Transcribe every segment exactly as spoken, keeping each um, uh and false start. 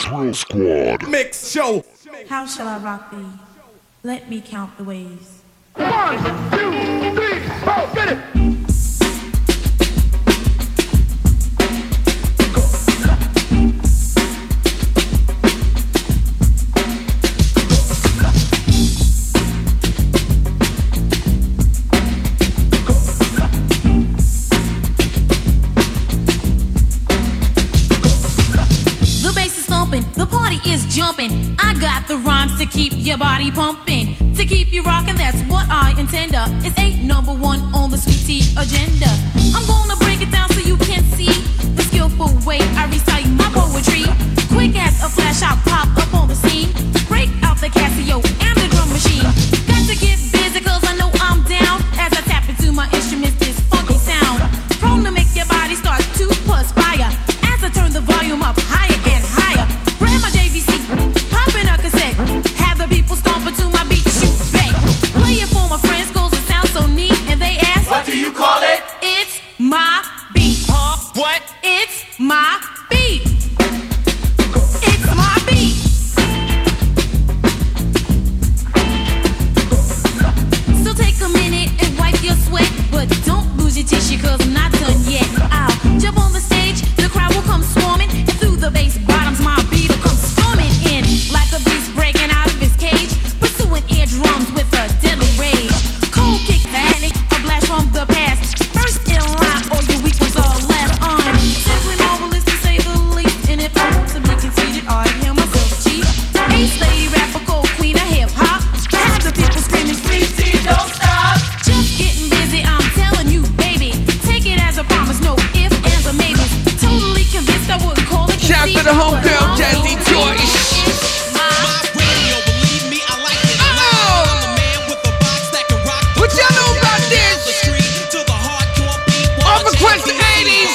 Drill Squad. Mix show. How shall I rock thee? Let me count the ways. One, two, three, four, get it! The party is jumping. I got the rhymes to keep your body pumping. To keep you rocking, that's what I intend. It's ain't number one on the sweet tea agenda. I'm gonna break it down so you can see the skillful way I recite my poetry. Quick as a flash, I pop up on the scene. Break out the Casio and the drum machine. Got to get busy cause I know I'm down. As I tap into my instruments, this funky sound. Prone to make your body start to perspire. As I turn the volume up higher and higher. Grab my J V C, pop in a cassette. Have the people stomping to my beat, shoot back. Play it for my friends cause it sounds so neat. And they ask, what do you call it? It's my beat. Huh? What? It's my beat. It's my beat. So take a minute and wipe your sweat. But don't lose your tissue cause I'm not done yet. I'll jump on the stage, the crowd will come swarming. And through the bass bottoms my beat will come storming in. Like a beast breaking out of his cage. Pursuing eardrums with a deadly rage. Cold kick, panic, a blast from the past. First in line or your weak ones all left on. Simply marvelous to say the least. And if I want to be conceited, I hear myself cheat. Ace lady rapper, cold queen of hip hop. Have the people screaming, sweet tea, don't stop. Just getting busy, I'm telling you, baby. Take it as a promise, no if, ands, or maybes. Totally convinced I wouldn't call it. Shout to the homegirl, Jazzy Joyce. What y'all know about this? All request the eighties.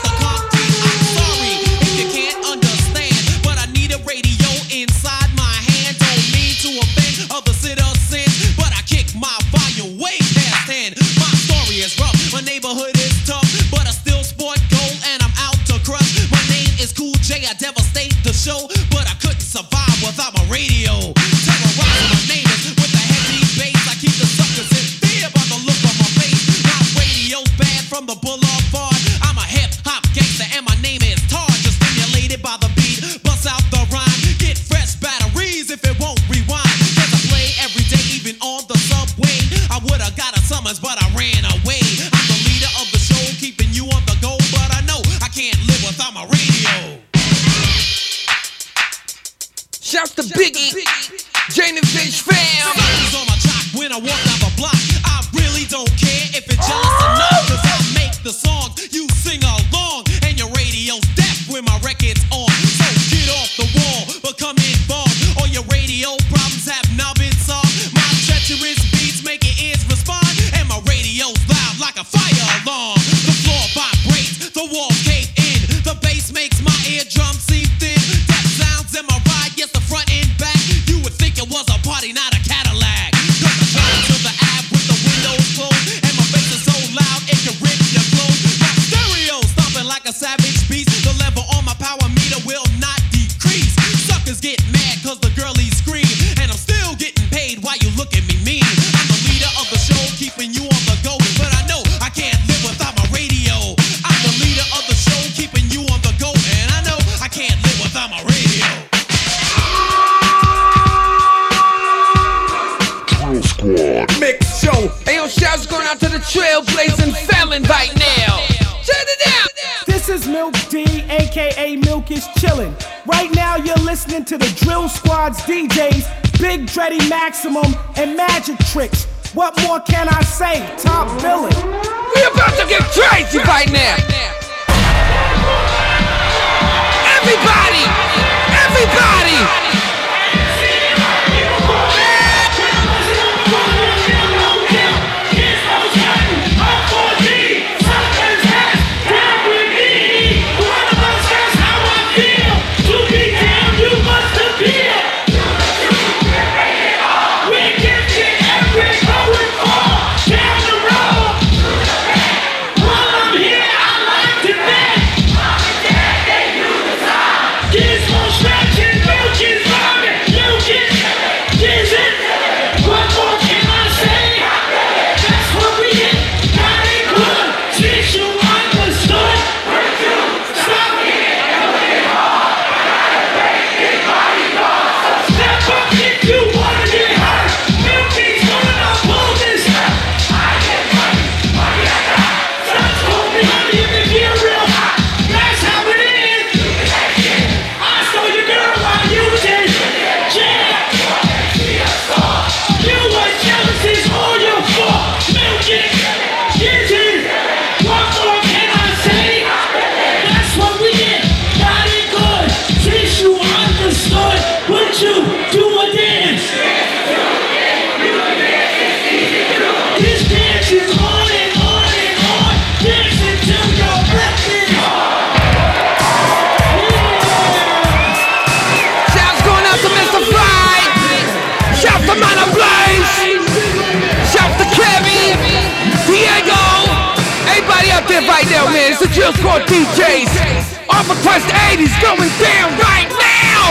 Show, but I couldn't survive without my radio. Terrorizing my neighbors with the heavy bass. I keep the suckers in fear by the look on my face. My radio's bad from the boulevard. I'm a hip hop gangster and my name is Tar. Just stimulated by the beat, bust out the rhyme. Get fresh batteries if it won't rewind. Cause I play every day, even on the subway. I would've got a summons, but I ran away. I'm the leader of the show, keeping you on the go. But I know I can't live without my radio. Shouts to Biggie, Jane and Fish fam. Somebody's on my jock when I walk down the block. I really don't care if it's jealous or not. Cause I make the songs, you sing along. And your radio's deaf when my record's on. So get off the wall, become involved. All your radio problems have now been solved. My treacherous beats make your ears respond. And my radio's loud like a fire alarm. The floor vibrates, the walls cave in. The bass makes my eardrum seem thin. That sounds in my ride, yes, the front and back. You would think it was a party, not a Cadillac. Cause I drive to the Ave with the windows closed. And my bass is so loud, it can rip your clothes. My stereo stomping like a savage beast. The level on my power meter will not decrease. Suckers get mad cause the girlies scream. And I'm still getting paid while you look at me mean. I'm the leader of the show, keeping you on the go. But I know I can't live without my radio. I'm the leader of the show, keeping you on the go. And I know I can't live without my radio. Drill Squad. Mix show. Hey, yo, shouts going out to the Trailblazing Felon right now. Shut it down. This is Milk D, aka Milk is Chillin'. Right now you're listening to the Drill Squad's D Js, Big Dreddy Maximum and Magic Tricks. What more can I say? Top billing. We about to get crazy right now. Everybody, everybody. I like the Drill Squad D Js. Our request eighties going down right now.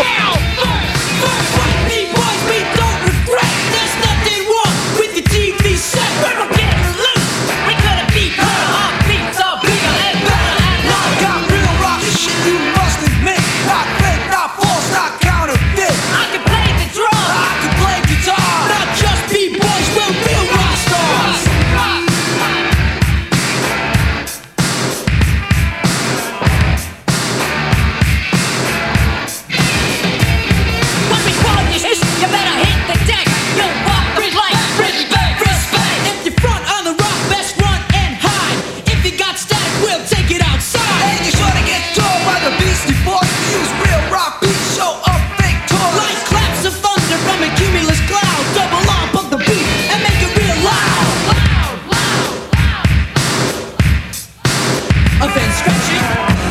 B-boys, we don't regret. There's nothing wrong with the T V set. We're getting loose. We gotta be better. Our beats are bigger and better. And I got real rock shit you must admit. Not fake, not false, not counterfeit. I can play the drum. I can play guitar. Not just B-boys, we're real rock stars. When we call this shit, you better hit the deck. Yo, walk the plank. Respect, respect. If you're front on the rock, best run and hide. If you got static, we'll take it outside. And you're sure to get told by the Beastie Boys. Use real rock beats, show up fake toys. Like claps of thunder from a cumulus cloud. Double up of the beat and make it real loud. Loud, loud, loud. And then stretching.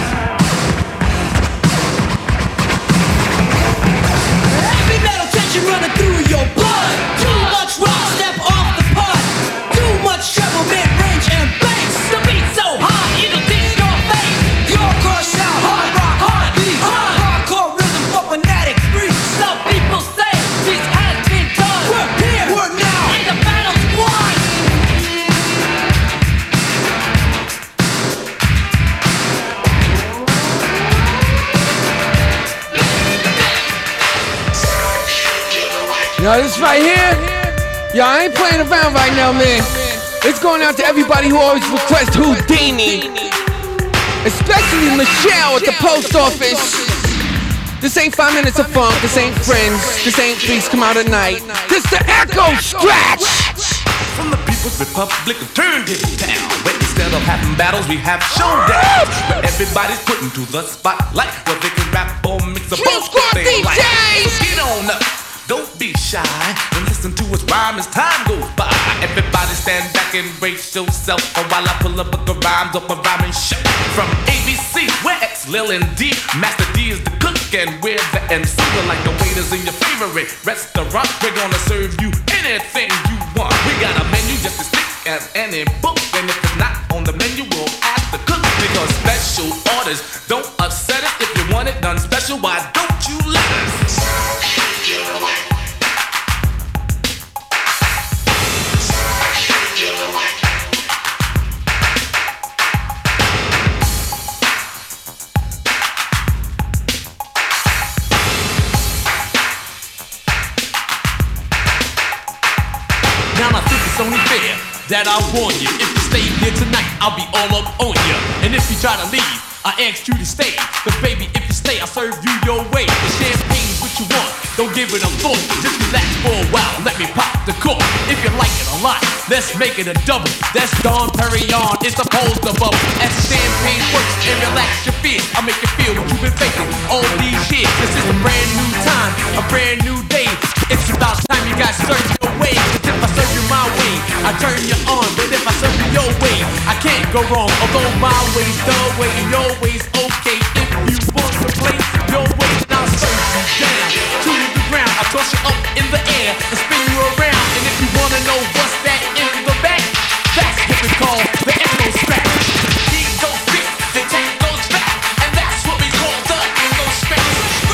Heavy metal tension running through your blood. Too much rock, step off the pod. Too much treble, mid-range and bass. The beat's so hot, it'll dish your face. Your crush out, hard rock, hard beat. Hardcore rhythm for fanatic freaks. Some people say this has been done. We're here, we're now, and the battle's won. Yo, this right here, yo, I ain't playing around right now, man. It's going out to everybody who always requests Houdini, especially Michelle at the post office. This ain't five minutes of funk, this ain't Friends, this ain't Please Come Out at Night. This the Echo Scratch. From the People's Republic of Turn This Town, where instead of having battles, we have showdowns. Where everybody's put into the spotlight, where they can rap or mix a Drill both Squad they like. D Js. So get on up, don't be shy, and listen to us rhyme as time goes by. Everybody stand back and brace yourself, or while I pull up a rhymes up a rhyming show. From A B C, where X, Lil and D, Master D is the cook and we're the M C. We're like the waiters in your favorite restaurant. We're gonna serve you anything you want. We got a menu just as thick as any book, and if it's not on the menu, we'll ask the cook. Because special orders don't upset us. If you want it done special, why don't you let us? Now I think it's only fair that I warn you. If you stay here tonight, I'll be all up on you. And if you try to leave, I ask you to stay. Cause baby, if you stay, I'll serve you your way. The champagne's what you want, don't give it a thought. Just relax for a while, let me pop the cork. If you like it a lot, let's make it a double. That's Dom Perignon, it's supposed to bubble. As the champagne works and relax your fears, I'll make you feel what you've been faking all these years. This is a brand new time, a brand new day. It's about time you guys serve your way. Cause if I serve you my way, I turn you on. But if I serve you your way, I can't go wrong. Although my way's the way, your way's okay. If you want to play your way, then I'll serve you down to the ground. I'll toss you up in the air and spin you around. And if you wanna know what's that in the back, that's what we call the Echo Scratch. He goes big, the tank goes back, and that's what we call the Echo Scratch.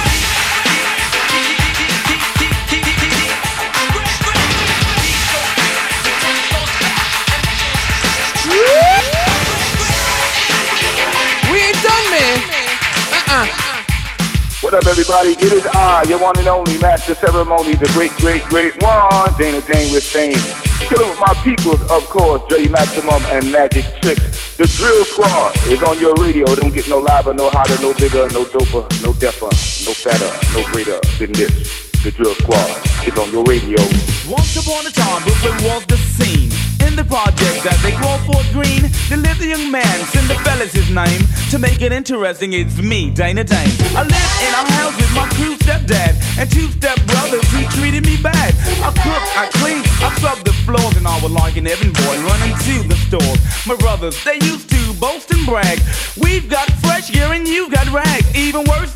We ain't done, man. Uh-uh. What up, everybody? It is I, your one and only master ceremony, the great, great, great one, Dana Dane with fame. Chilling with my peoples, of course, Dre Maximum and Magic Tricks. The Drill Squad is on your radio. Don't get no louder, no hotter, no bigger, no doper, no deafer, no fatter, no greater than this. The Drill Squad is on your radio. Once upon a time, Brooklyn was the scene. In the project that they call Fort Greene, there lived a young man, Cinderella's his name. To make it interesting, it's me, Dana Dane. I lived in a house with my crew stepdad and two stepbrothers who treated me bad. I cook, I clean, I scrub the floors, and I was like an Evan boy running to the stores. My brothers, they used to boast and brag. We've got fresh gear and you've got rags. Even worse than that,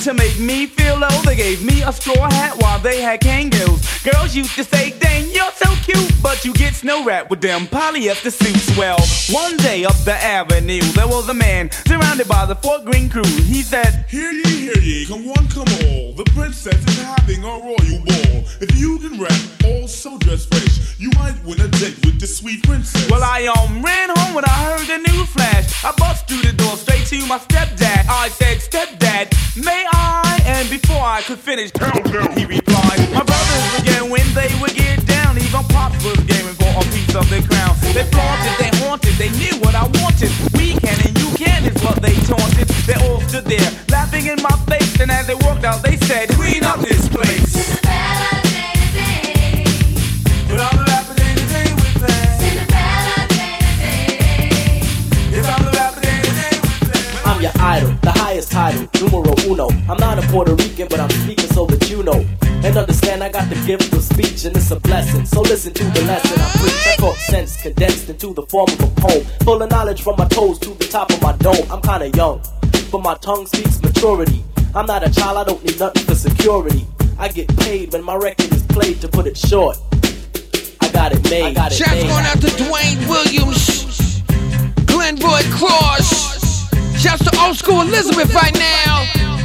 to make me feel low, they gave me a straw hat while they had kangaroos. Girls used to say, dang, you're so cute, but you get snow wrapped with them polyester suits. Well, one day up the avenue, there was a man surrounded by the Fort Greene crew. He said, hear ye, hear ye, come one, come all. The princess is having a royal ball. If you can rap, all so dressed fresh, you might win a date with the sweet princess. Well, I um ran home when I heard the news flash. I bust through the door straight to my stepdad. I said, stepdad, may I? And before I could finish, hell no, he replied, my brothers would get when they would get down. Even Pops was gaming for a piece of the crown. They flaunted, they haunted, they knew what I wanted. We can and you can is what they taunted. They all stood there, laughing in my face. And as they walked out, they said, clean up this place. Cinderella, day to day. But I'm the rapper day to day with that. Cinderella, day to day. If I'm the rapper day to day with that. I'm your idol, the highest title, numero uno. I'm not a Puerto Rican, but I'm speaking so that you know. And understand I got the gift of speech and it's a blessing. So listen to the lesson I preach. I talk sense condensed into the form of a poem. Full of knowledge from my toes to the top of my dome. I'm kinda young, but my tongue speaks maturity. I'm not a child, I don't need nothing for security. I get paid when my record is played, to put it short. I got it made. I got it Shouts made. going out to Dwayne Williams, Glenroy Cross. Shouts to old school Elizabeth right now.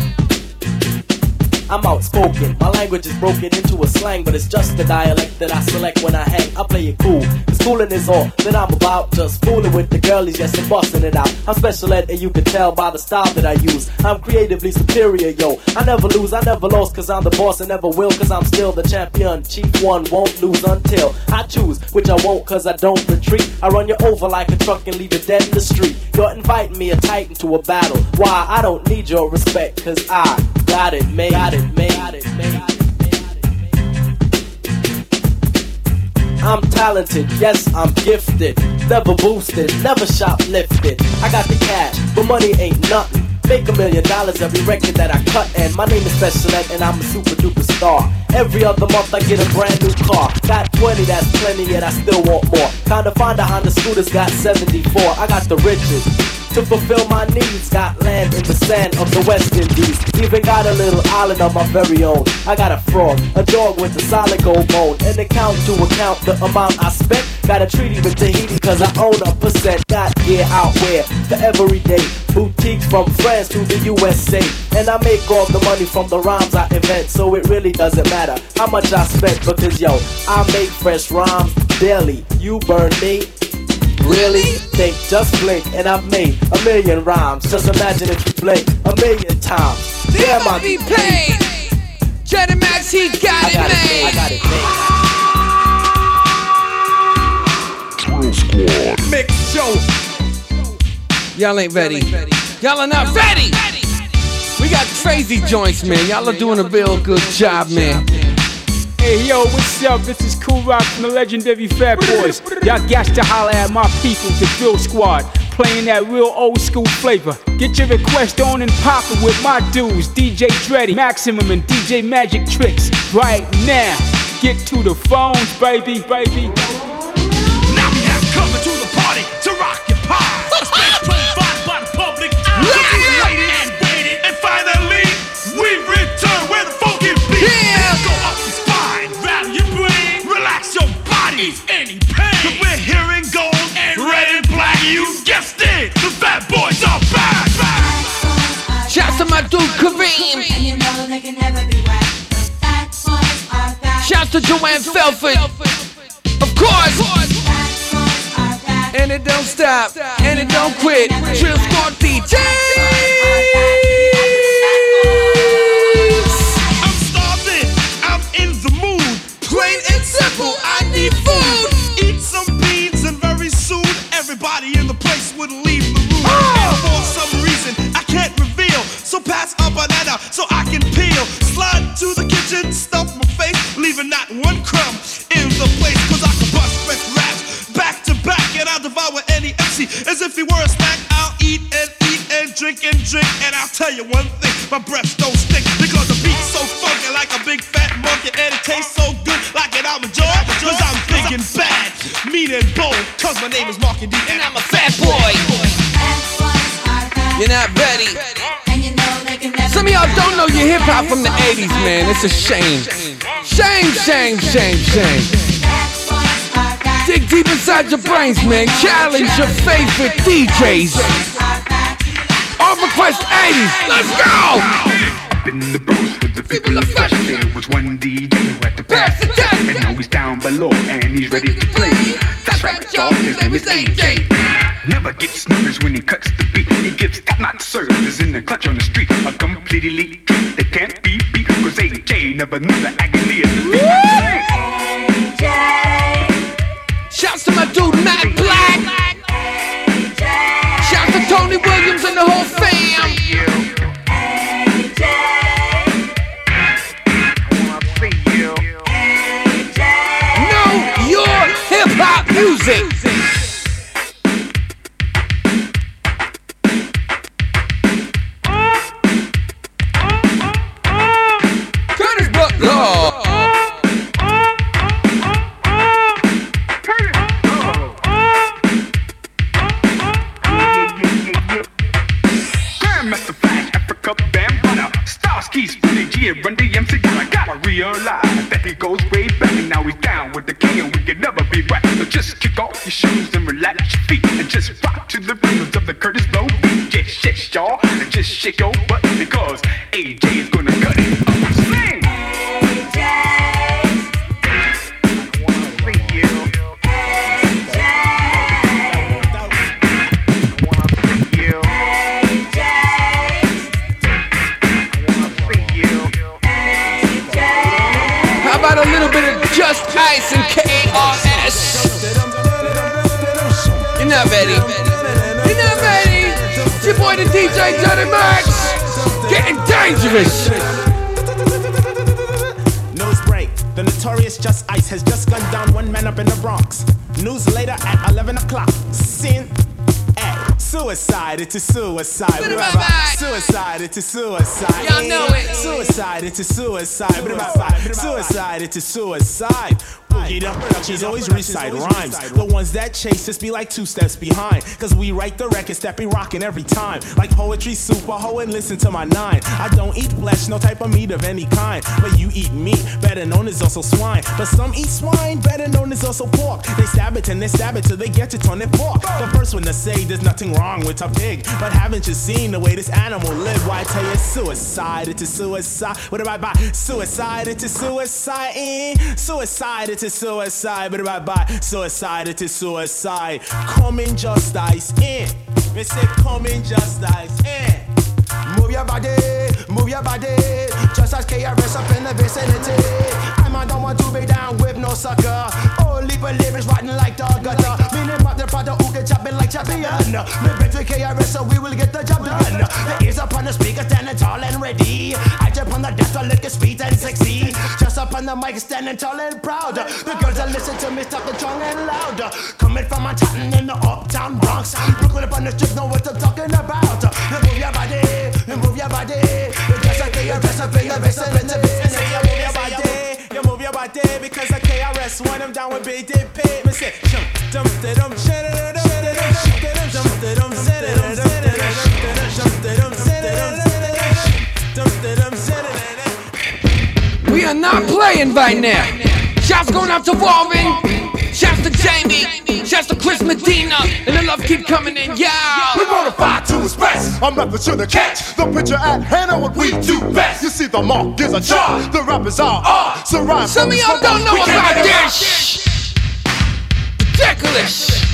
I'm outspoken, my language is broken into a slang, but it's just the dialect that I select when I hang. I play it cool, cause schooling is all that I'm about. Just fooling with the girlies, yes, and busting it out. I'm special ed and you can tell by the style that I use. I'm creatively superior, yo. I never lose, I never lost, cause I'm the boss and never will, cause I'm still the champion. Chief one won't lose until I choose, which I won't, cause I don't retreat. I run you over like a truck and leave you dead in the street. You're inviting me a titan to a battle. Why? I don't need your respect, cause I got it made. Got it made. Got it made. I'm talented, yes, I'm gifted. Never boosted, never shoplifted. I got the cash, but money ain't nothing. Make a million dollars every record that I cut. And my name is Special Ed and I'm a super duper star. Every other month I get a brand new car. Got twenty, that's plenty, yet I still want more. Kinda find a Honda Scooter's got seventy-four. I got the riches to fulfill my needs. Got land in the sand of the West Indies. Even got a little island of my very own. I got a frog, a dog with a solid gold bone. An account to account the amount I spent. Got a treaty with Tahiti cause I own a percent. Got gear out where the everyday boutiques from France to the U S A. And I make all the money from the rhymes I invent. So it really doesn't matter how much I spent, because yo, I make fresh rhymes daily. You burn me? Really? Think, just blink, and I've made a million rhymes. Just imagine if you blink a million times. Damn, I be paid. Jetty Max, he got, I it, got made. it made. I got it Drill Squad. Mix show. Y'all ain't ready. Y'all are not ready. We got crazy joints, man. Y'all are doing a real good job, man. Hey yo, what's up? This is Cool Rock from the legendary Fat Boys. Y'all got to holler at my people, the Drill Squad, playing that real old school flavor. Get your request on and poppin' with my dudes, D J Dreddy, Maximum, and D J Magic Tricks. Right now, get to the phones, baby, baby. Now we have come to the party to rock your pie. Stage provided by the public. Waited and waited, and finally we return where the funky beat. Let's go up the spine, rattle your brain, relax your body, any pain. Cause we're hearing gold and red and black. You guessed it, the Fat Boys are back. back. Shouts to my dude Kareem. And you know they can never be whack. The Fat Boys are back. Shouts to Joanne Felford. Of course. And it don't stop, and it don't quit. Drill Squad D Js. I'm starving, I'm in the mood. Plain and simple, I need food. Eat some beans and very soon everybody in the place would leave the room. And for some reason I can't reveal, so pass a banana so I can peel. Slide to the kitchen, stuff my face, leaving not one crumb in the place. Cause I can bust fresh raps back to back, and I'll devour any M C as if he were a snack. I'll eat and eat and drink and drink, and I'll tell you one thing, my breath don't stink, because the beat's so funky like a big fat monkey, and it tastes so good like an almond joy. Cause I'm big and bad, mean and bold, cause my name is Marky D and I'm a fat boy. You're not ready. And you know they can never Some of y'all y'all don't know your hip hop from the eighties, man. It's a shame. Shame, shame, shame, shame. Dig deep inside your brains, man. Challenge your favorite D Js. On request eighties. Let's go! Up in the booth with the people of flesh. There was one D J who had to pass the test. And now he's down below and he's ready to play. That's right, y'all. His name is A J. Never gets nervous when he cuts the beat. He gives top-notch service in the clutch on the street. A complete elite treat that can't be beat. Cause A J never knew the agony of the beat. Shouts to my dude Matt Black. Shouts to Tony Williams and the whole fam. Know your hip hop music. Curtis Butler. Grandmaster Flash, Africa Bambaataa, Starsky, Spinny G, and Run D M C. I gotta realize that he goes way back, and now he's down with the king, and we can never be right. So just kick off your shoes and relax your feet, and just rock to the rhythms of the Curtis Blow beat. Just shake, y'all, and just shake your butt, because A J is gonna cut it up. Sing! How about a little bit of Just Ice and K R S? You're not ready. You're not ready. It's your boy the D J Johnny Max. Getting dangerous. News break. The notorious Just Ice has just gunned down one man up in the Bronx. News later at eleven o'clock. Sin. At suicide, it's a suicide. Suicide, it's a suicide. Y'all know it. Suicide, it's a suicide. Suicide, it's a suicide. Boogie the productions always recite rhymes. The ones that chase us be like two steps behind. Cause we write the records that be rocking every time. Like poetry, super ho, and listen to my nine. I don't eat flesh, no type of meat of any kind. But you eat meat, better known as also swine. But some eat swine, better known as also pork. They stab it and they stab it till they get it on their fork. The first one to say there's nothing wrong with a pig. But haven't you seen the way this animal live? Why I tell you it's suicide, it's a suicide. What about by suicide, it's a suicide. Eh? Suicide, it's a suicide. But about by suicide, it's a suicide. Coming Just Ice in. Me say coming Just Ice in. Move your body, move your body. Just as K R S up in the vicinity. I man don't want to be down with no sucker. Oh, leap a lyrics rotten like dog gutter. Meaning about the father who can chop it like champion. Me bet with K R S so we will get the job done. The ears up on the speaker standing tall and ready. I jump on the desk to look at sweet and sexy. Just up on the mic standing tall and proud. The girls that listen to me talking strong and loud. Coming from Manhattan in the uptown Bronx. Brooklyn up on the strip know what I'm talking about. You move your body. You move your body, you just like K R S, I feel your best and it's a bit. Say you move your body, you move your body because I K R S when I'm down with Big Dip Pay. Me say, jump, jump, dum, shut it, jump, dum, jump, dum, set it, jump, dum, set it, jump, dum, set it. We are not playing right now. Shouts going out to Warren. Shouts to Jamie. Shouts to Chris Medina. And the love keep coming in, yeah. We're gonna fight to express our method to the catch. The picture at hand of what we do best. You see the mark is a chart. The rappers are art. So rhyme. Some of y'all don't know about this. Ridiculous.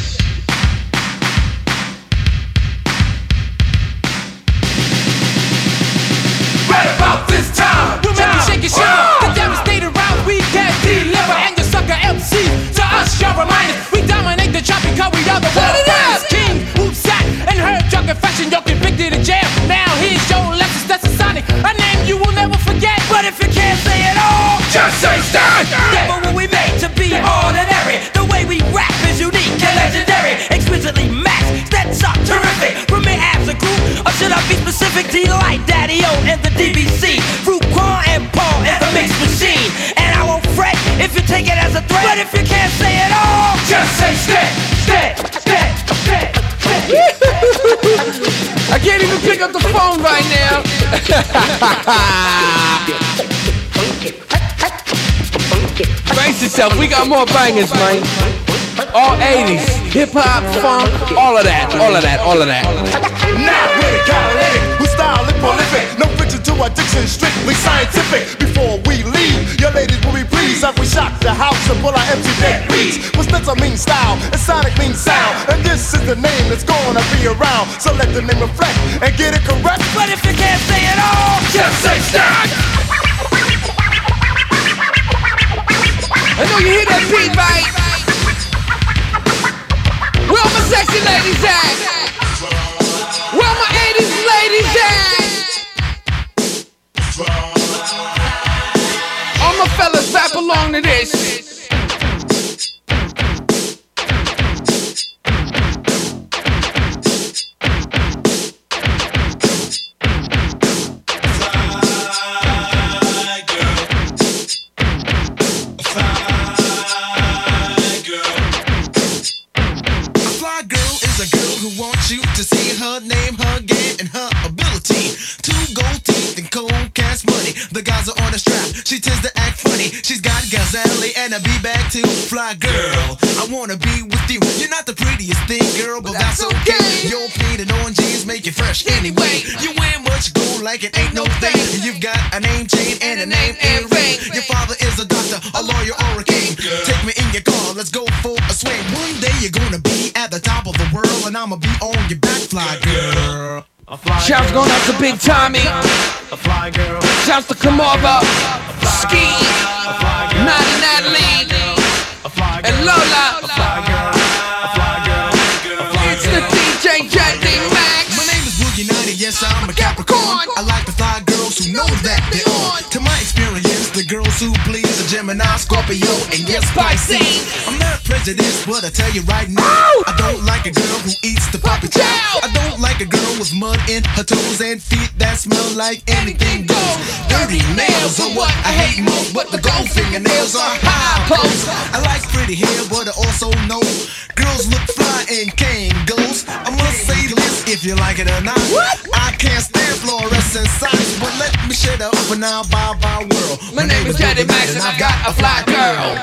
Right about this time. We'll make you shake your shit. The devastated round we can't deliver. And your sucker M C. To us, y'all reminders. We dominate the chart because we are the world famous king. Who sat and heard drunk confession. You're convicted in jail. Now here's your Lexus. That's a Sonic. A name you will never forget. But if you can't say it all, just say stand. Never were we made to be ordinary. The way we rap is unique and legendary. Exquisitely maxed. That's up terrific. From me as a group. Or should I be specific? Delight Daddy-O and the D B C. Fruit, Quan, and Paul and the mix machine. And I won't fret if you take it as a threat. But if you can't say it all, just say step, step, step, step, step. I can't can't even pick up the phone right now. Brace yourself, we got more bangers, man. All eighties, hip-hop, funk, all of that, all of that, all of that. Now we're the catalytic, who style is prolific. No fiction to addiction, strictly scientific. Before we leave, your ladies will be pleased as we shock the house and pull our empty deck beats. But Spencer means style, and Sonic means sound. And this is the name that's gonna be around. So let the name reflect and get it correct. But if you can't say it all, just say stop. I know you hear that beat, right? Where my sexy ladies at? Where my eighties ladies at? All my fellas rap along to this. To see her name, her game, and her ability. Two gold teeth and cold cash money. The guys are on the strap. She tends to act funny. She's got gazelle and a B-bag too. Fly girl, I wanna be with you. You're not the prettiest thing, girl, but that's okay. Your painted orange jeans make you fresh anyway. You wear much gold like it ain't no thing. You've got a name chain and a name and ring. Your father is a doctor, a lawyer, or a king. Take me in your car, let's go for a swing. One day you're gonna be at the top of the world, and I'ma be on your back, fly girl. Shouts going out to Big Tommy. Shouts to Kamova, Ski, Naughty Natalie, and Lola. It's the D J Jetty Max. My name is Boogie Nighty, yes I'm a Capricorn. I like to fly girls who know that they're on. To my experience, the girls who please a Gemini, Scorpio, and yes Pisces. I'm not prejudiced, but I tell you right now, I don't like a girl who eats the poppy chow. I don't like a girl with mud in her toes and feet that smell like anything goes. Dirty nails are what I hate most, but the gold fingernails are high post. I like pretty hair, but I also know girls look fly in Kangols. I must say this, if you like it or not, I can't stand fluorescent signs, but let me shut up for now, bye bye world. My name is Jetty Max and I've got a fly girl.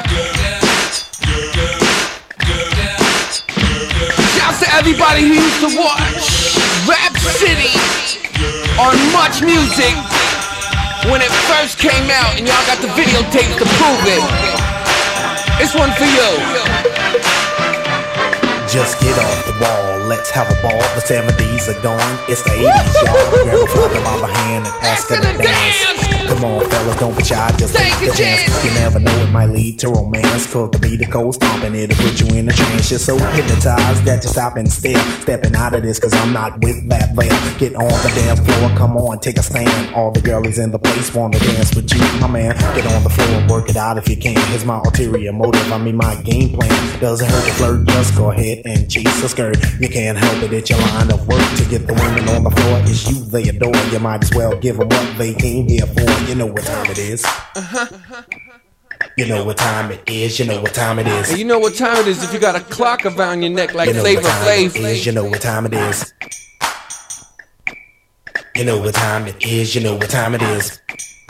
Shouts to everybody who used to watch Rap City on Much Music when it first came out, and y'all got the videotapes to prove it. This one for you. Just get off the wall, let's have a ball. The seventies are gone, it's the eighties, y'all. Grab a father by the hand and ask her to dance. Come on, fellas, don't be shy, just take a chance. You never know, it might lead to romance. Cause the beat of cold stomping, it'll put you in a trance. You're so hypnotized that you stop and stare. Stepping out of this, cause I'm not with that veil. Get on the damn floor, come on, take a stand. All the girlies in the place wanna dance with you, my man. Get on the floor, work it out if you can. Here's my ulterior motive, I mean my game plan. Doesn't hurt to flirt, just go ahead and chase a skirt. You can't help it, it's your line of work. To get the women on the floor, it's you they adore. You might as well give them what they came here for. You know what time it is. Uh-huh. You know what time it is. You know what time it is. And you know what time it is if you got a clock around your neck like you know Flavor Flav. Flav. You know what time it is. You know what time it is. You know what time it is.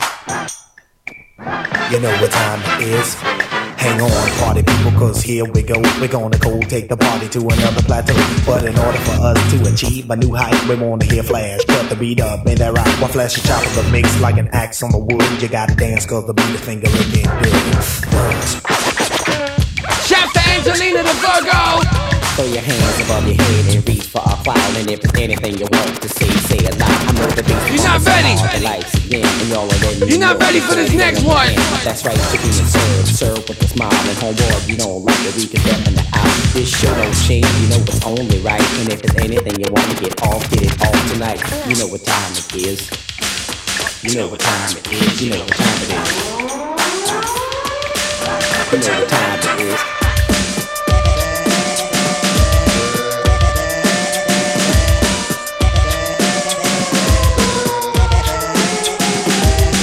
You know what time it is. Hang on, party people, cause here we go. We're gonna go take the party to another plateau. But in order for us to achieve a new height, we wanna hear Flash. Cut the beat up, bend that rock. While Flash is chopping the mix like an axe on the wood. You gotta dance cause the beat is finger looking good. Shout to Angelina the Virgo! Throw your hands above your head and reach for a cloud. And if there's anything you want to say, say it loud. I know the bass. You're not ready! The lights again, and y'all already You're not ready for this next one! That's right, to being served, served with a smile. And homeboy, you don't like it, we can step in the house. This show don't change, you know it's only right. And if there's anything you want to get off, get it off tonight. You know what time it is. You know what time it is. You know what time it is. You know what time it is.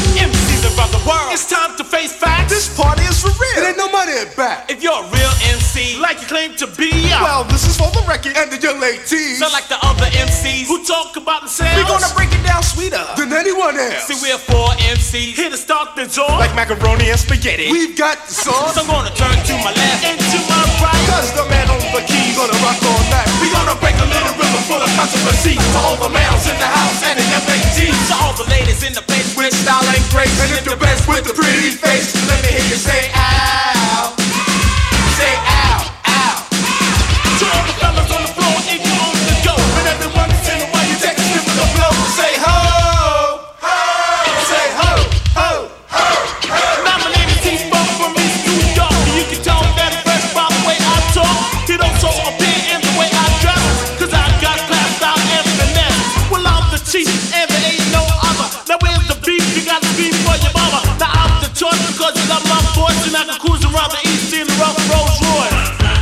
It's time to face facts. This party is for real. It ain't no money at back. If you're a real M C, C like you claim to be. Well, this is for the record and your late teens. So like the other M Cs who talk about themselves, we're gonna break it down sweeter than anyone else. See, we're four M Cs here to start the door like macaroni and spaghetti. We've got the sauce, so I'm gonna turn to my left and to my right. Cause the man on the keys gonna rock all night. We gonna break a little rhythm full of controversy to all the males in the house and in F A T. To all the ladies in the place with style and grace. And if you're best with the pretty face, let me hear you say ow. Say ow, ow. To all the fellas on the floor, if you're on the go, and everyone is in the way, you take a sip of the blow. Say ho, ho. Say ho, ho, ho, ho. Now my name is T-Funk from East New York. You can tell that I'm fresh by the way I talk. It also appear in the way I dress, cause I got class, style, and finesse. Well, I'm the chief, and there ain't no other. Now where's the beef? You got the beef for your mama. Now I'm the choice because you love my voice, and I can cruise around the East in the rough Rolls Royce.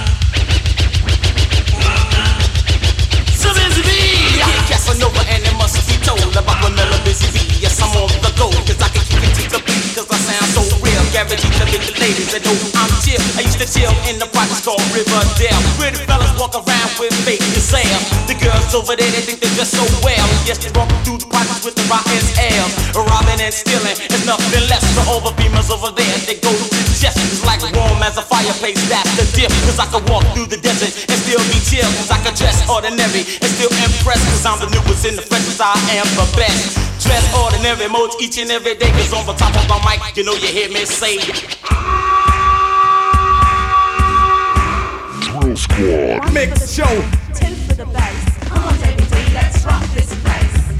So busy bee, yeah, Casanova, and it must be told about Vanilla Busy Bee. Yes, I'm on the go, cause I can keep it to the beat, cause I sound so real. Guaranteed to make the ladies that know I'm chill. I used to chill in the projects called Riverdale. Pretty fellas walk around with fake yourself. The girls over there, they think they dress so well. Yes, they walk through the projects with the rotten L's. Robbing and stealing, it's nothing less. For all the beamers over there, they go to chest. It's like warm as a fireplace, that's the dip. Cause I can walk through the desert and still be chill. Cause I can dress ordinary and still impress. Cause I'm the newest in the freshest, I am the best. Dress ordinary modes each and every day. Cause on the top of my mic, you know you hear me say Drill Squad. Mix show. Two for the bass. Come on, David D, let's rock this place.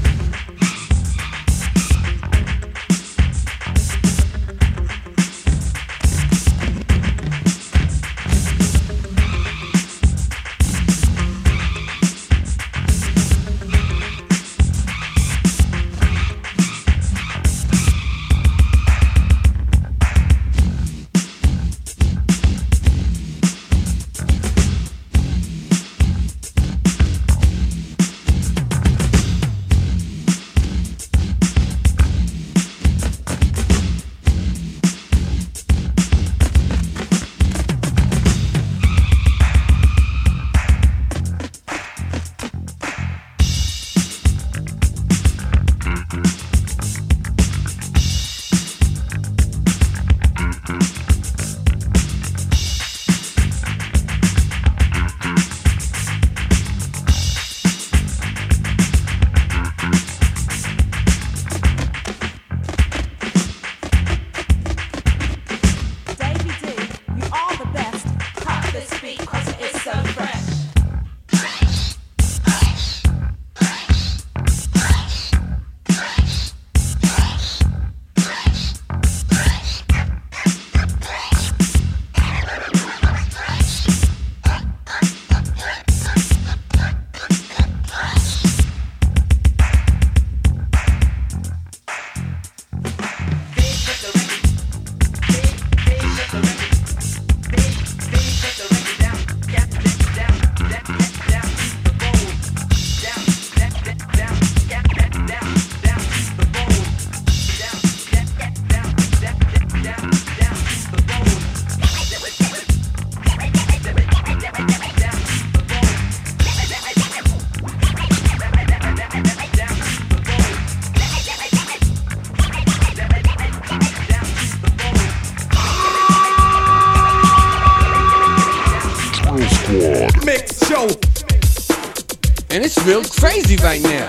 And it's real crazy right now.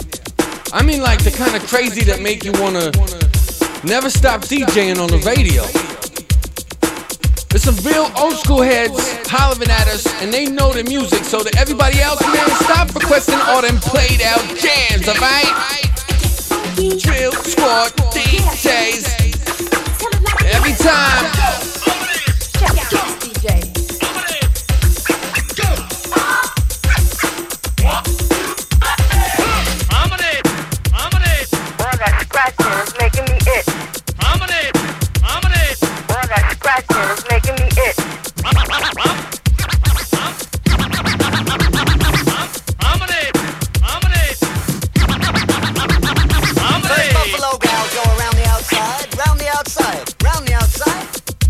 I mean, like the kind of crazy that make you wanna never stop DJing on the radio. There's some real old school heads hollering at us, and they know the music, so that everybody else, man, stop requesting all them played out jams, alright? Drill Squad D Js. Every time. Check out this D J. It's making me itch. I'm on it. I'm on it. Boy, I got scratching. It's making me itch. I'm on it. I'm on it. I'm on it. Buffalo gal go around the outside, round the outside, round the outside.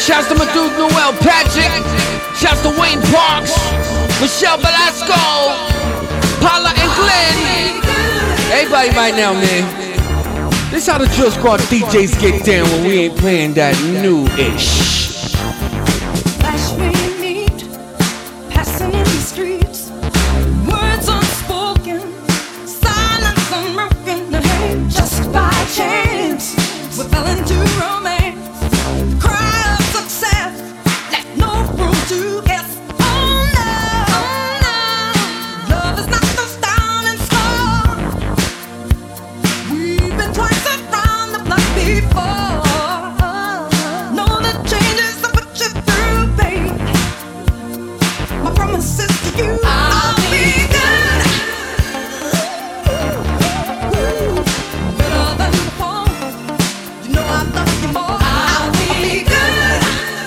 Shouts to my dude Noel Patrick. Shouts to Wayne Parks, Michelle Velasco, Paula and Glenn. Everybody right now, man. This how the Drill Squad D Js get down when we ain't playing that new-ish. Flash we meet, passing in the streets. Words unspoken, silence unbroken. Hey, just by chance, we fell into romance. Cry of success, left no room to guess. Oh no, oh no, love is not the style and score. We've been twice around the block before. Know the changes that put you through, babe. My promise is to you, I'll be good. Better than before. You know I love you more. I'll be good.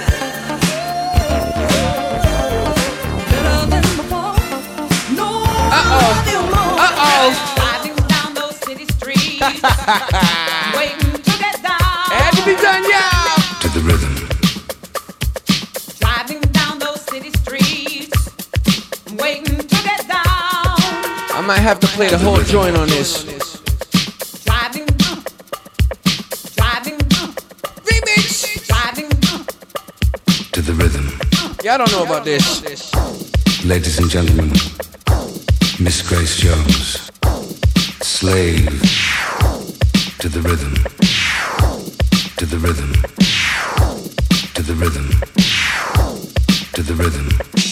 Better than before. No, Uh-oh. Uh-oh. Driving down those city streets, waiting to get down. Had to be done, yeah. To the rhythm. Driving down those city streets, waiting to get down. I might have to play the whole joint on this. Driving, driving, remix. Driving, To the rhythm. Y'all don't know about this. Ladies and gentlemen, Miss Grace Jones, slave to the rhythm, to the rhythm, to the rhythm, to the rhythm.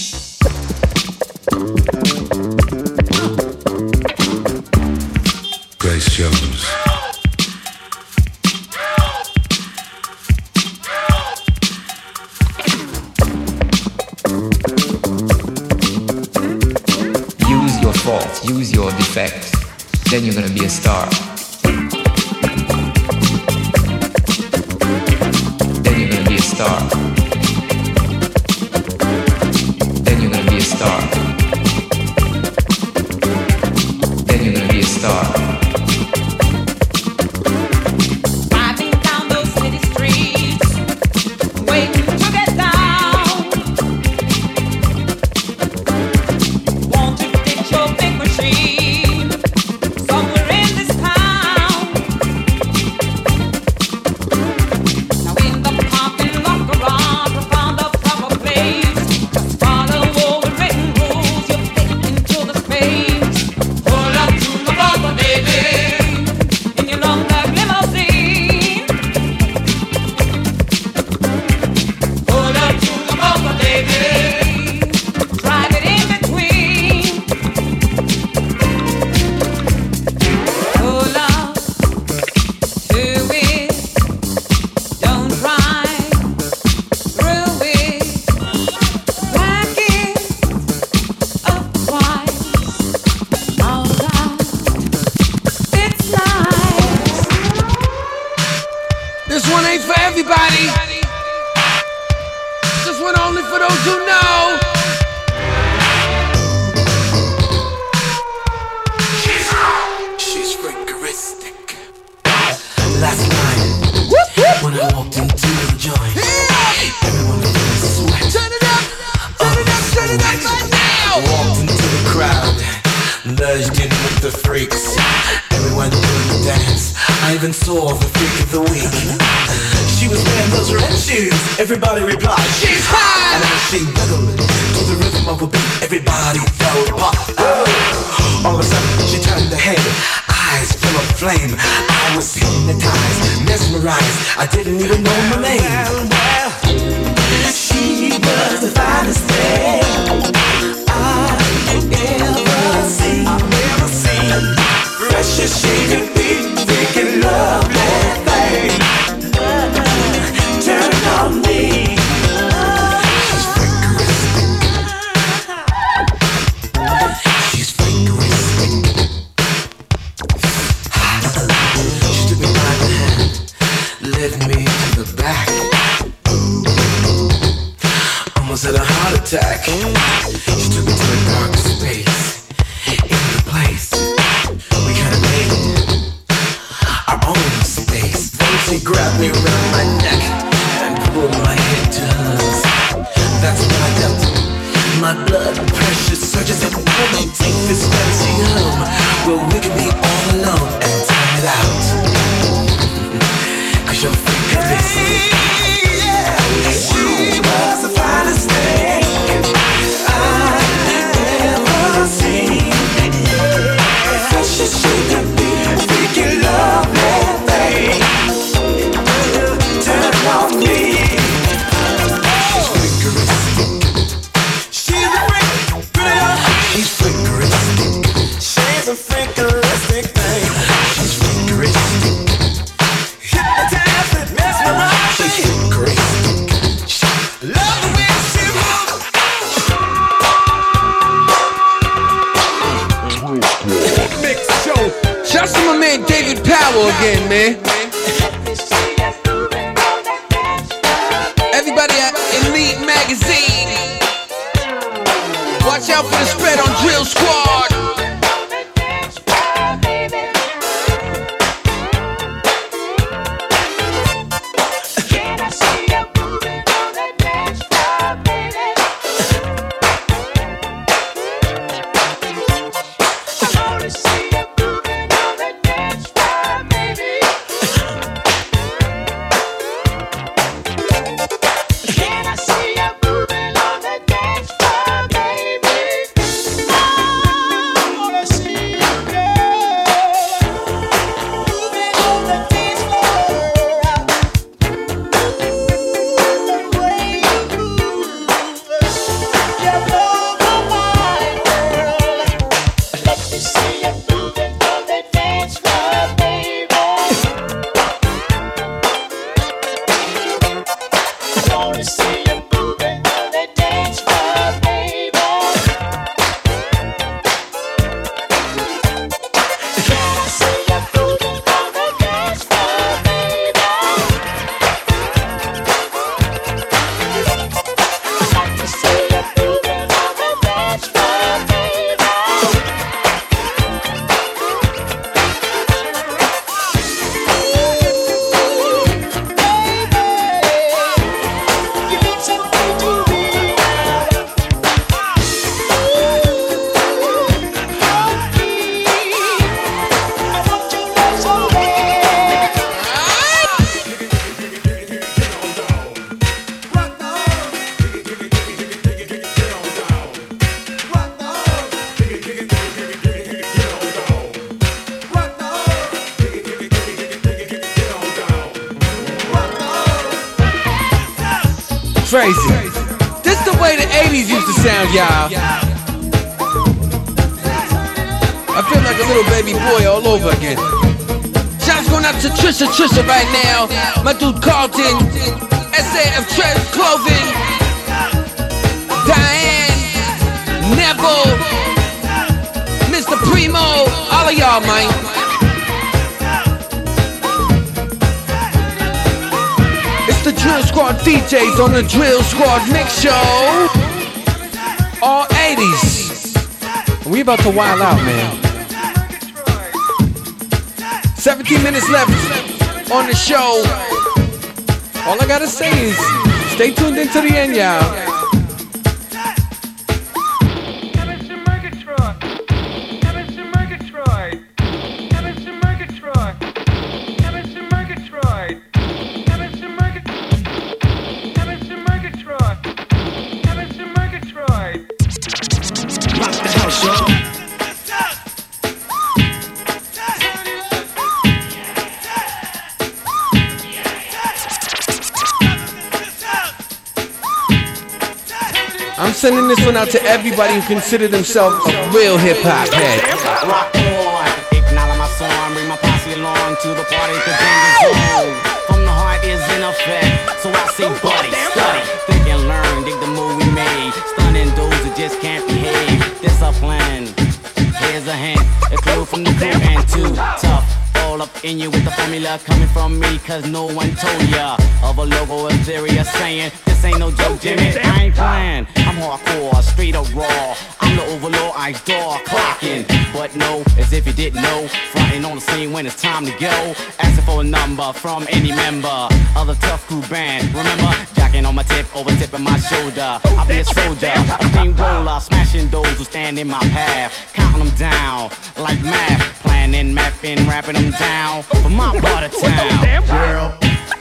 Grace Jones. Use your faults, use your defects, then you're gonna be a star. Then you're gonna be a star. Then you're gonna be a star. Then you're gonna be a star. driving down those city streets, waiting to get down. Want to fix your big machine somewhere in this town. Now in the parking lot garage, we found a proper place. Just follow all the written rules, you fit into the space. Pull up to my bumper, baby, in your long black limousine. Pull up to the bumper, baby, drive it in between. Pull up to it, don't drive through it. Back it up twice, all that, it's nice. This one ain't for everybody. This one only for those who know. She's futuristic. Last night, when I walked into the joint, everyone was sweat. Turn it up, turn it up, turn it up right now. Walked into the crowd, nudged in with the freaks. Everyone doing the dance. I even saw the freak of the week. She was wearing those red shoes. Everybody replied, she's hot. And as she wiggled to the rhythm of a beat, everybody fell apart. Oh. All of a sudden, she turned her head, eyes full of flame. I was hypnotized, mesmerized. I didn't even know my name. Well, well, she was the finest thing I've ever seen. I've ever seen. Fresh as she could be, freaking lovely thing. Turn on me. She's futuristic. She's futuristic. She took me by the hand, led me to the back. Almost had a heart attack. She took me to a dark space in the place. We kinda made it our own space. Then she grabbed me around my neck and pulled my head to man. Everybody at Elite Magazine, watch out for the spread on Drill Squad. Crazy. This the way the eighties used to sound, y'all. I feel like a little baby boy all over again. Shots going out to Trisha Trisha right now. My dude Carlton, S A F Trends Clothing, Diane, Neville, Mister Primo, all of y'all, man. The Drill Squad D Js on the Drill Squad Mix Show. All eighties. We about to wild out, man. seventeen minutes left on the show. All I gotta say is stay tuned into the end, y'all. I'm sending this one out to everybody who consider themselves a real hip-hop head. Rock on, acknowledge my song, bring my posse along to the party, the danger zone. From the heart is in effect, so I say buddy, study, think and learn, dig the move we made. Stunning those who just can't behave. Discipline, here's a hint, a clue from the crew and too tough. All up in you with the formula coming from me, cause no one told ya of a logo of serious saying this ain't no joke, Jimmy. I ain't playing, I'm hardcore, straight up raw. I'm the overlord, ice door clocking. But no, as if you didn't know, fronting on the scene when it's time to go. Asking for a number from any member of the Tough Crew band. Remember, jacking on my tip, over tipping my shoulder. I'll be a soldier, a steamroller, smashing those who stand in my path, counting them down like math, planning, mapping, rapping them down for my part of town. Girl.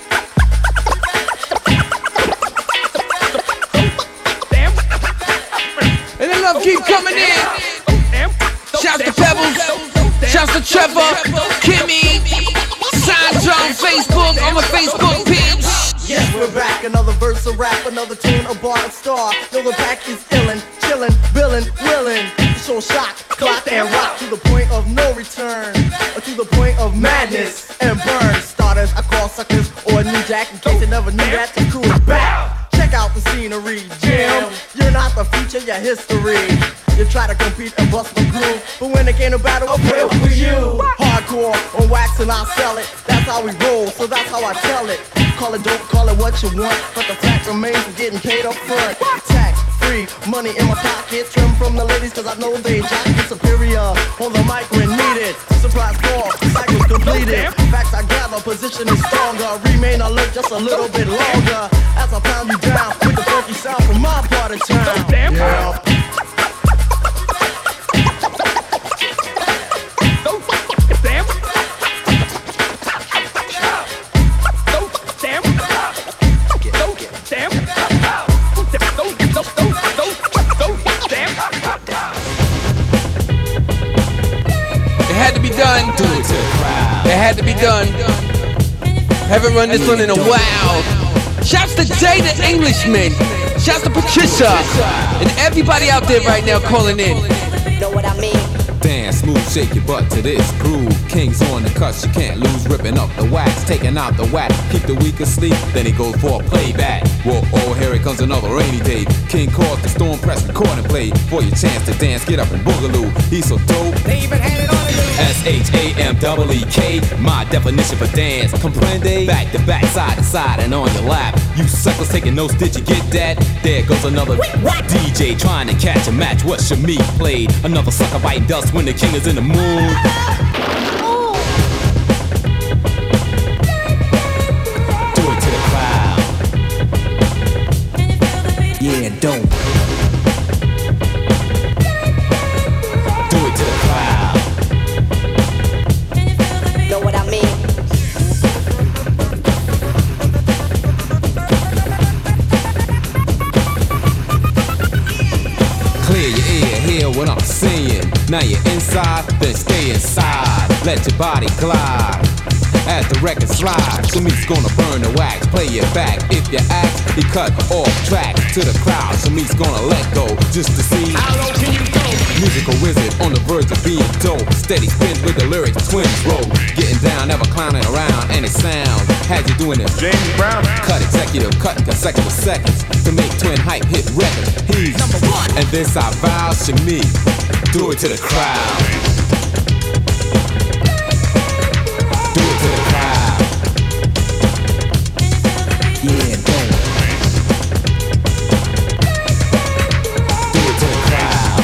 And the love keep coming in. Shouts to Pebbles, shouts to Trevor, Kimmy, Sandra on Facebook, on my Facebook page. Yes, we're back, another verse of rap, another tune, a bar, a star. Yo, the back is illin', chillin', billin', willin'. So shock, clock, and rock to the point of no return, or to the point of madness and burn. Starters, I call suckers, or a new jack, in case you never knew that, the crew is back. Check out the scenery, Jim. You're not the future, you're history. You try to compete and bust my groove, but when it came to battle, I'll play for you. Hardcore on wax and I'll sell it. That's how we roll, so that's how I tell it. Call it dope, call it what you want, but the fact remains I'm getting paid up front. Tax free, money in my pocket, trim from the ladies cause I know they jock is superior. On the mic when needed, surprise call, cycle's completed. Facts I gather, position is stronger. Remain alert just a little bit longer as I pound you down with the funky sound from my part of town. Yeah. Done. Do it to the crowd. It had to be done. Haven't run this one in a while. Shouts to Jay the Englishman. Shouts to Patricia. And everybody out there right now calling in. Know what I mean? Dance, smooth, shake your butt to this groove. Kings on the cuts, you can't lose. Ripping up the wax, taking out the whack. Keep the weak asleep, then he goes for a playback. Whoa, oh, here it comes another rainy day. King calls the storm press, record and play. For your chance to dance, get up and boogaloo. He's so dope. They even had it on the S H A M E E K, my definition for dance. Comprende? Back to back, side to side, and on your lap. You suckers taking notes, did you get that? There goes another D J trying to catch a match. What Shamik played? Another sucker biting dust when the king is in the mood. Do it to the crowd. Yeah, don't. Do it to the crowd. Know what I mean? Clear your ear, hear what I'm saying. Now you're inside, then stay inside. Let your body glide as the record slides. Shamik's gonna burn the wax, play it back. If you act, he cut off track to the crowd. Shamik's gonna let go just to see how low can you go. Musical wizard on the verge of being dope. Steady spins with the lyrics, twins roll. Getting down, never clowning around, and it sounds. Has you doing it? James Brown. Cut executive, cutting consecutive seconds to make twin hype hit record. He's number one, and this I vow, Shamik. Do it to the crowd. Do it to the crowd. Yeah, don't. Do it to the crowd.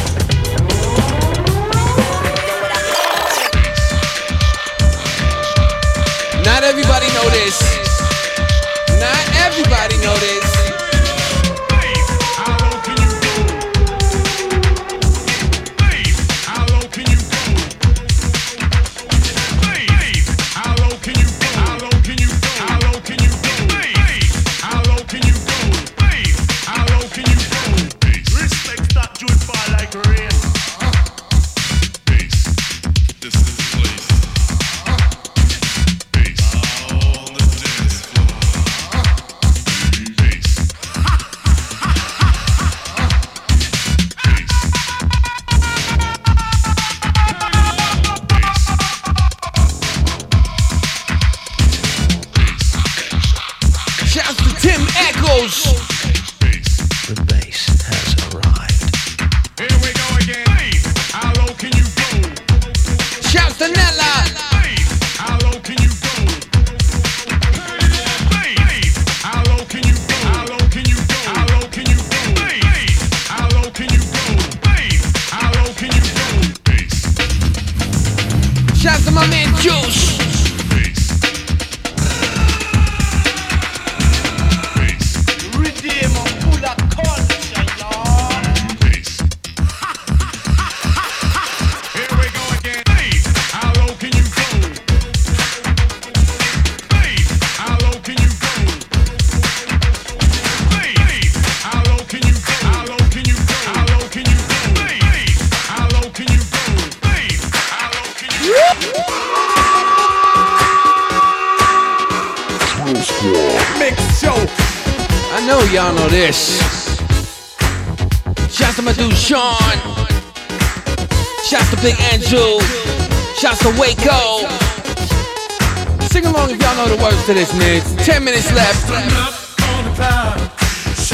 Not everybody know this. Not everybody know this. Y'all know this. Shouts to my dude Sean. Shouts to Big Andrew. Shouts to Waco. Sing along if y'all know the words to this, man. Ten minutes left.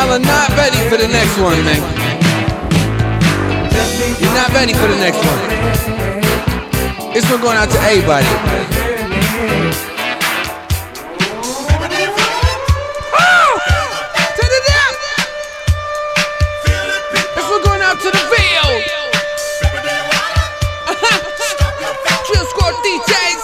Y'all are not ready for the next one, man. You're not ready for the next one. This one going out to everybody. Oh! Turn it down! This one going out to the field. Chill Squad D Js.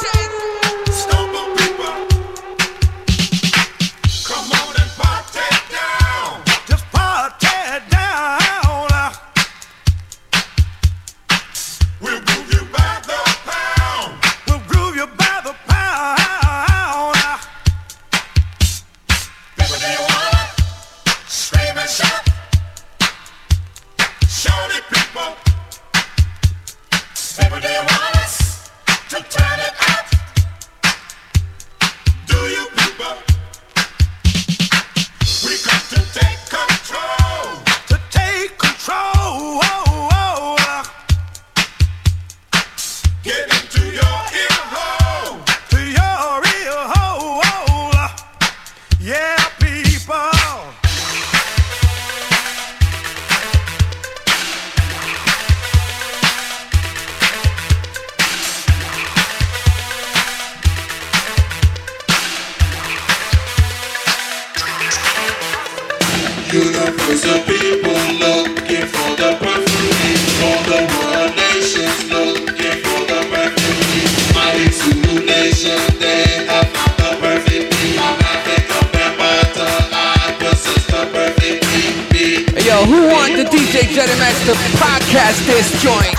Universal people looking for the perfect me. All the world nations looking for the perfect me. Mighty Zulu nation, they have found the perfect me. I'm Africa, Bambata, I possess the perfect me. Hey yo, who want the D J Jetty Max to podcast this joint?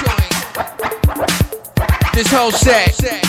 This whole set.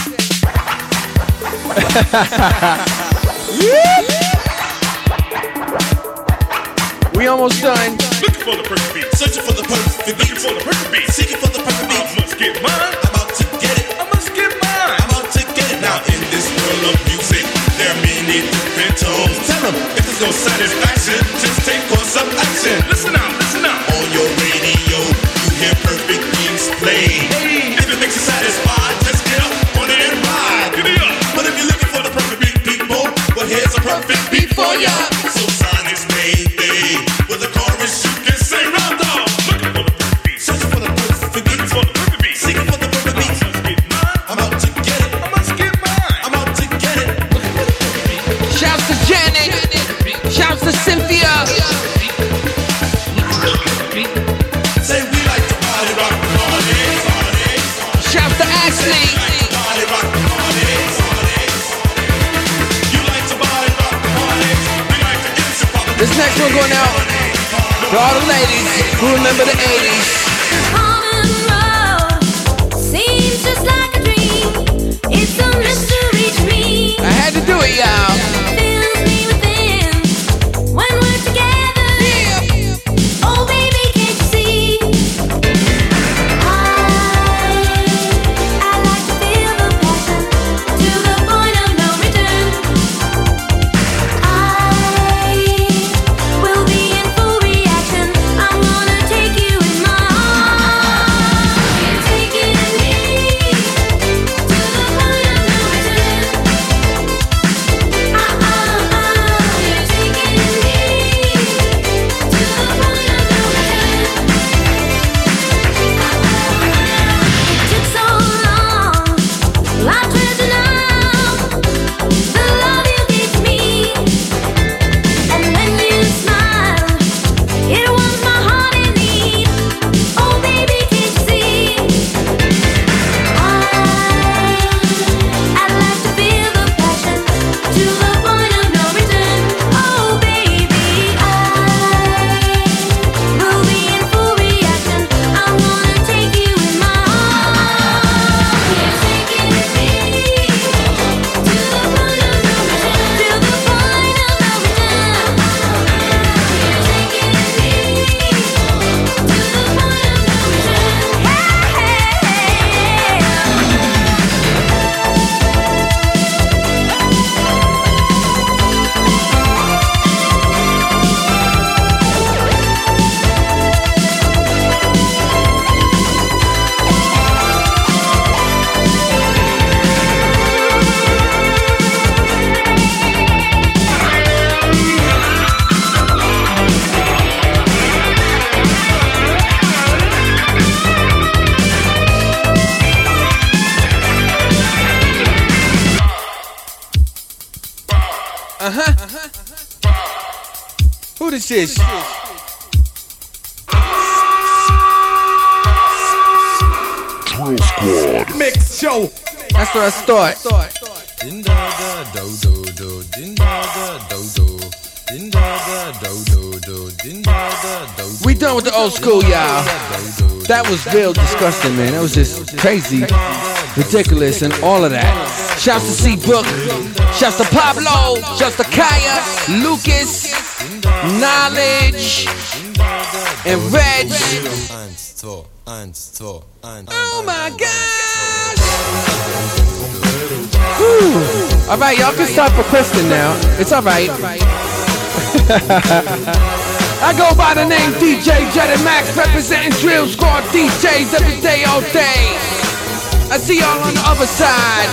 We almost done. Looking for the perfect beat, searching for the perfect beat, for the perfect beat, seeking for the perfect beat. I must get mine. I'm about to get it. I must get mine. I'm about to get it. Now in this world of music, there are many different tones. Tell them if there's no satisfaction, just take course of action. Listen out, listen out. On your radio, you hear perfect beats play. Hey. If it makes you satisfied, just get up on it and ride. Get it up. But if you're looking for the perfect beat, people, well here's a perfect beat for ya. So Sonic's baby, with a chorus you can say round off. Looking for the perfect beat, searching for the perfect beat, for the perfect beat, seeking for the perfect beat. I'm out to get it. I must get mine. I'm out to get it. Shouts to Janet. Shouts to Cynthia. Say we like to party, rock, party, party. Shouts to Ashley. Party, rock, party, party. You like to party, rock, party. We like to get you poppin'. This next one going out for all the ladies who remember the eighties. Seems just like a dream. It's a mystery to me. I had to do it, y'all. Fills me within when we're together. Oh, baby, can't you see? I I like to feel the passion to the point of no return. I will be in full reaction. I'm gonna take you in my arms. You're taking me to the point of no return. Uh-huh. Who this is? Drill Squad. Mix show. That's where I start. We done with the old school, y'all. That was real disgusting, man. That was just crazy, ridiculous, and all of that. Shouts to C Book. Shouts to Pablo. Shouts to Kaya, Lucas, Knowledge, and Reg. Oh my gosh! Whew. All right, y'all can stop requesting now. It's all right. I go by the name D J Jetted Max, representing Drill Squad D Js every day, all day. I see y'all on the other side.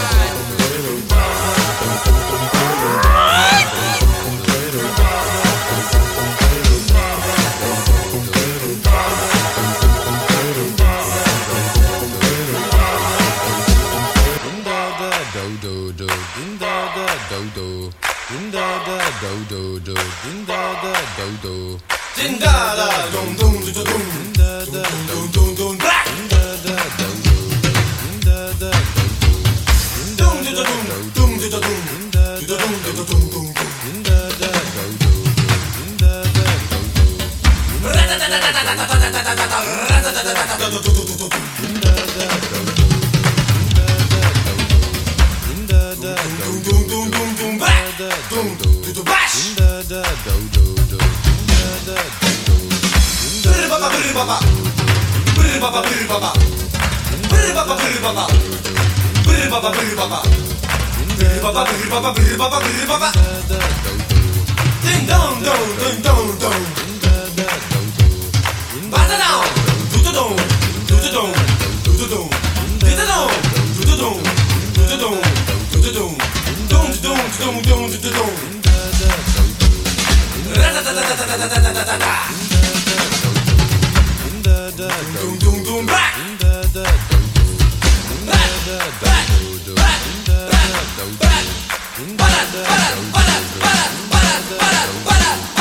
Ding dong dong ding dong dong. Bata down. Do do dong. Do do dong. Do do dong. Do do dong. Do do dong. Do do dong. Do do dong. Dong dong dong dong do do dong. Ra da da da da da da da da da. Dong dong dong back. Back back back back back. Bata bata bata bata bata bata bata.